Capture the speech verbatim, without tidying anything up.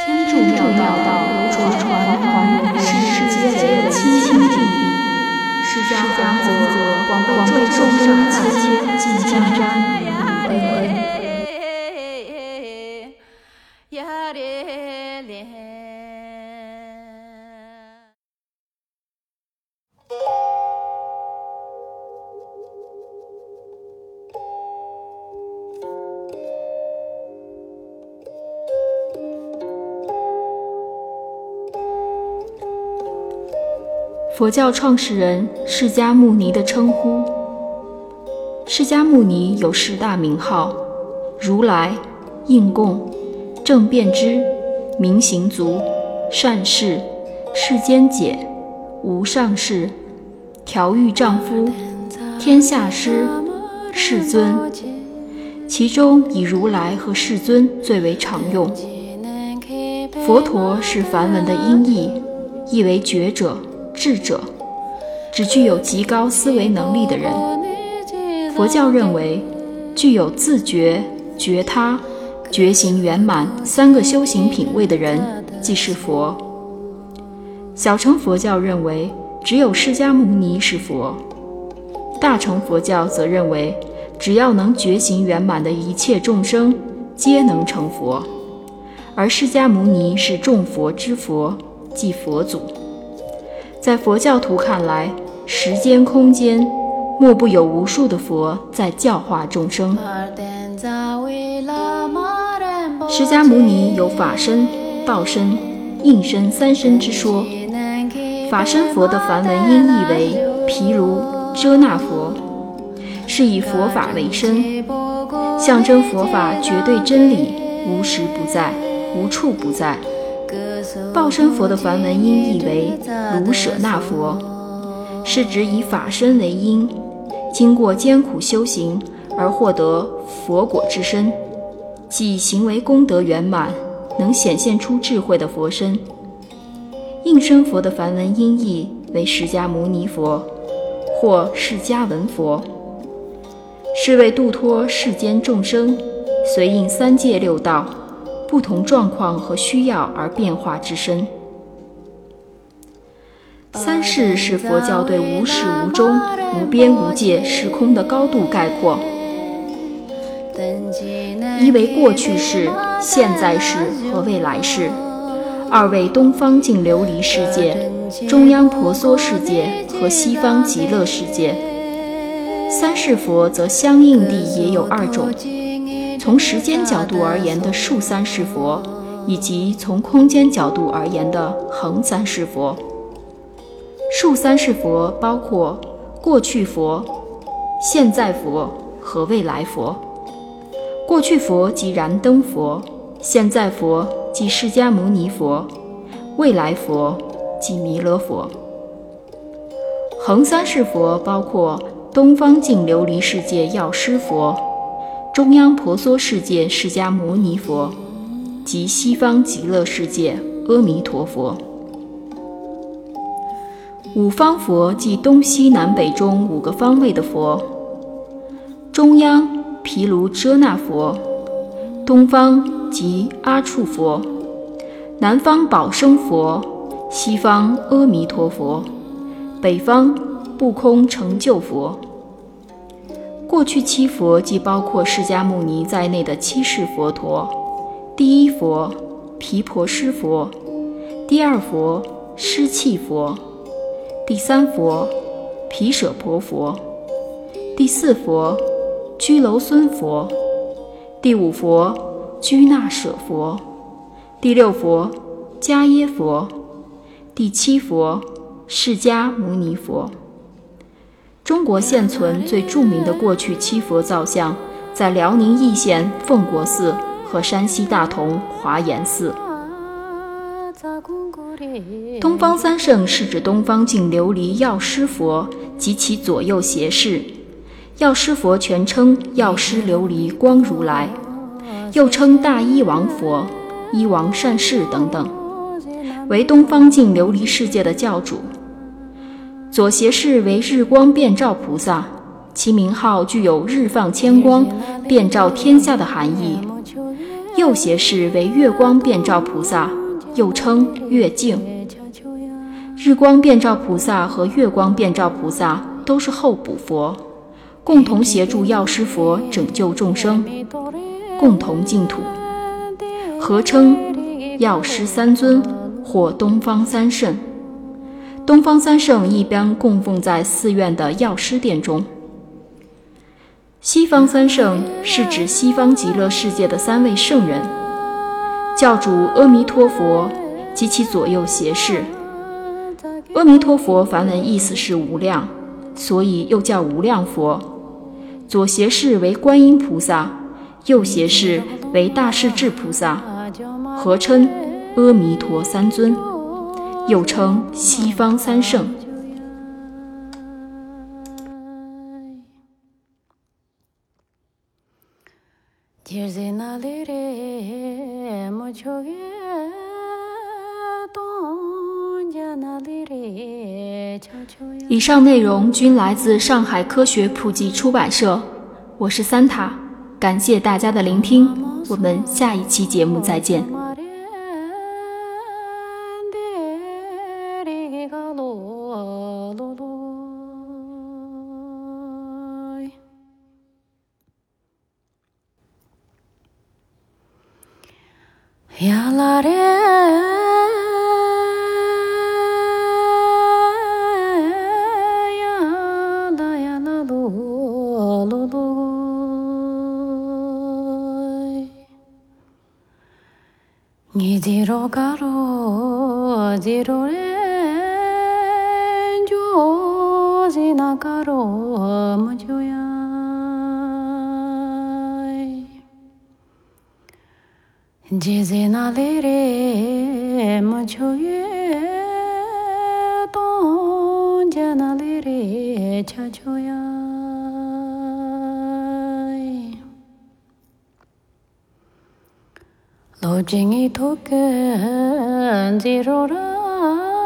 天助妙道流传寰宇世界的清净地理，释迦佛则广被众生切切尽尽瞻与恩恩。 佛教创始人释迦牟尼的称呼。释迦牟尼有十大名号：如来、应供、正遍知、明行足、善事、世间解、无上士、调御丈夫、天下师、世尊。其中以如来和世尊最为常用。佛陀是梵文的音译，意为觉者、智者，只具有极高思维能力的人。佛教认为，具有自觉、觉他、觉行圆满三个修行品位的人即是佛。小乘佛教认为，只有释迦牟尼是佛。大乘佛教则认为，只要能觉行圆满的一切众生皆能成佛，而释迦牟尼是众佛之佛，即佛祖。在佛教徒看来，时间空间莫不有无数的佛在教化众生。释迦牟尼有法身、报身、应身三身之说。法身佛的梵文音译为毗卢遮那佛，是以佛法为身，象征佛法绝对真理，无时不在，无处不在。报身佛的梵文音译为卢舍那佛，是指以法身为因，经过艰苦修行而获得佛果之身，即行为功德圆满，能显现出智慧的佛身。应身佛的梵文音译为释迦牟尼佛或释迦文佛，是为度脱世间众生，随应三界六道不同状况和需要而变化之身。三世是佛教对无始无终、无边无界时空的高度概括，一为过去世、现在世和未来世，二为东方净琉璃世界、中央婆娑世界和西方极乐世界。三世佛则相应地也有二种，从时间角度而言的数三世佛，以及从空间角度而言的恒三世佛。数三世佛包括过去佛、现在佛和未来佛。过去佛即燃灯佛，现在佛即释迦牟尼佛，未来佛即弥勒佛。恒三世佛包括东方净琉璃世界药师佛、中央婆娑世界释迦牟尼佛及西方极乐世界阿弥陀佛。五方佛即东西南北中五个方位的佛，中央毗卢遮那佛，东方即阿处佛，南方宝生佛，西方阿弥陀佛，北方不空成就佛。过去七佛即包括释迦牟尼在内的七世佛陀：第一佛毗婆尸佛，第二佛尸弃佛，第三佛毗舍婆佛，第四佛居楼孙佛，第五佛居那舍佛，第六佛迦耶佛，第七佛释迦牟尼佛。中国现存最著名的过去七佛造像，在辽宁义县奉国寺和山西大同华严寺。东方三圣是指东方净琉璃药师佛及其左右胁侍。药师佛全称药师琉璃光如来，又称大医王佛、医王善事等等，为东方净琉璃世界的教主。左胁侍为日光遍照菩萨，其名号具有日放千光、遍照天下的含义。 右胁侍为月光遍照菩萨，又称月镜。日光遍照菩萨和月光遍照菩萨都是候补佛，共同协助药师佛拯救众生，共同净土，合称药师三尊或东方三圣。东方三圣一般供奉在寺院的药师殿中。西方三圣是指西方极乐世界的三位圣人，教主阿弥陀佛及其左右胁侍。阿弥陀佛梵文意思是无量，所以又叫无量佛。左胁侍为观音菩萨，右胁侍为大势至菩萨，合称阿弥陀三尊，又称西方三圣。以上内容均来自上海科学普及出版社，我是三塔，感谢大家的聆听，我们下一期节目再见。 呀啦咧呀啦呀啦噜噜噜，你的罗嘎罗的罗嘞，就是那嘎罗么就呀。जिसे ना ले रे मुझो ये तो जना ले रे छछोया लो जिंगी तो के जीरो रा